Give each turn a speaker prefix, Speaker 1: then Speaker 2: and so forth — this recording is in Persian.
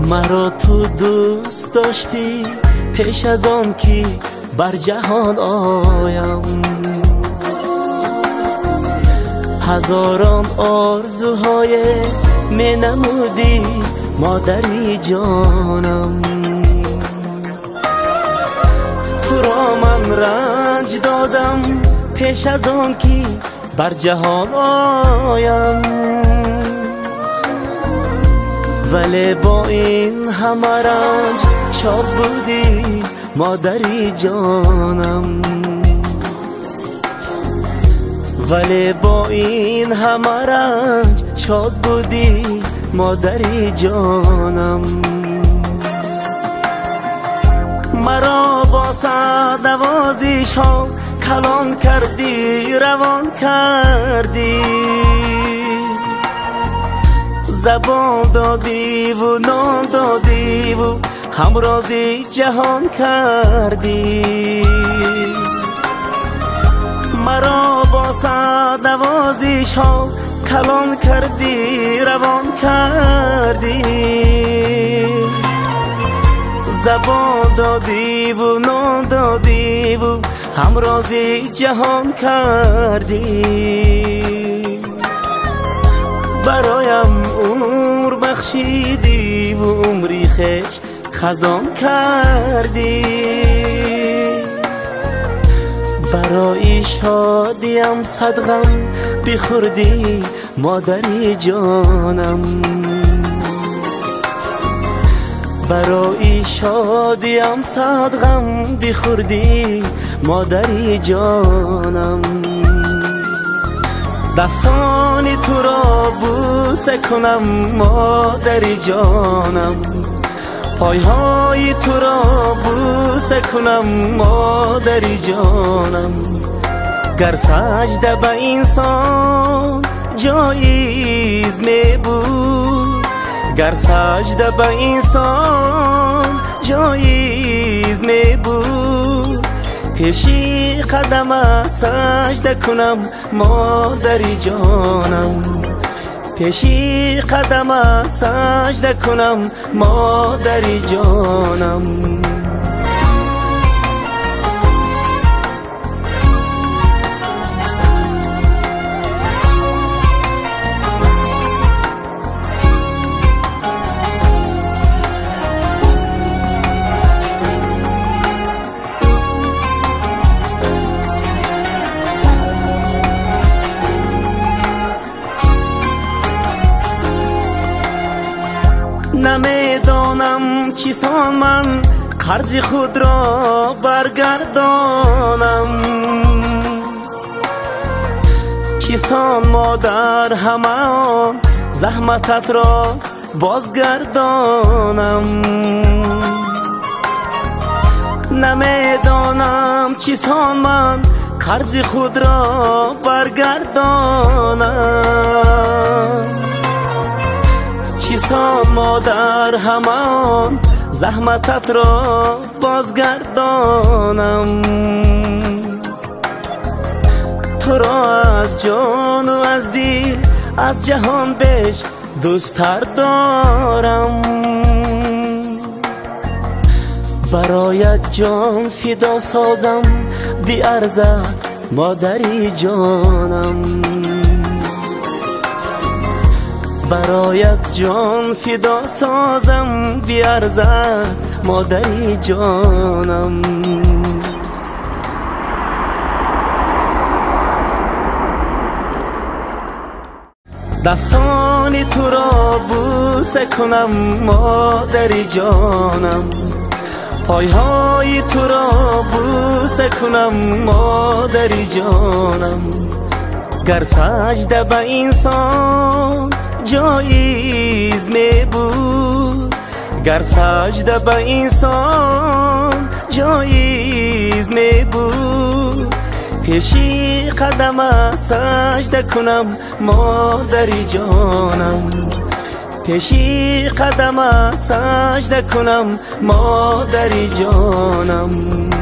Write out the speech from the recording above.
Speaker 1: مرا تو دوست داشتی پیش از آن که بر جهان آیم. هزاران آرزوهای می نمودی مادری جانم. تو را من رنج دادم پیش از آن که بر جهان آیم، ولی با این همه رنج شاد بودی مادری جانم. ولی با این همه رنج شاد بودی مادری جانم. مرا با صد نوازش ها کلان کردی، روان کردی، زبان دادی و نام دادی و همرازی جهان کردی. مرا با صد نوازش ها کلان کردی، روان کردی، زبان دادی و نام دادی و همرازی جهان کردی. برایم عمر بخشیدی و عمری خوش خزان کردی. برای شادیم صد غم بخوردی مادری جانم. برای شادیم صد غم بخوردی مادری جانم. دستانی تو را بوسه کنم مادری جانم، پایهای تو را بوسه کنم مادری جانم. گر سجده به انسان جایز می بود، گر سجده به انسان جایز می بود، پیشی قدم سجده کنم مادری جانم. پیشی قدم سجده کنم مادری جانم. نمیدانم چیسان من قرض خود را برگردانم، چیسان مادر همان زحمتت را بازگردانم. نمیدانم چیسان من قرض خود را برگردانم، چیسان مادر همان زحمتت را بازگردانم. تو را از جان و از دل از جهان بیش دوست‌تر دارم. برایت جان فدا سازم بی ارزد مادری جانم. برایت جان فدا سازم بی ارزد مادری جانم. دستانی تو را بوسه کنم مادری جانم، پایهای تو را بوسه کنم مادری جانم. گر سجده به انسان جایز می بود، گر سجده به انسان جایز می بود، پیشی قدم سجده کنم مادری جانم. پیشی قدم سجده کنم مادری جانم.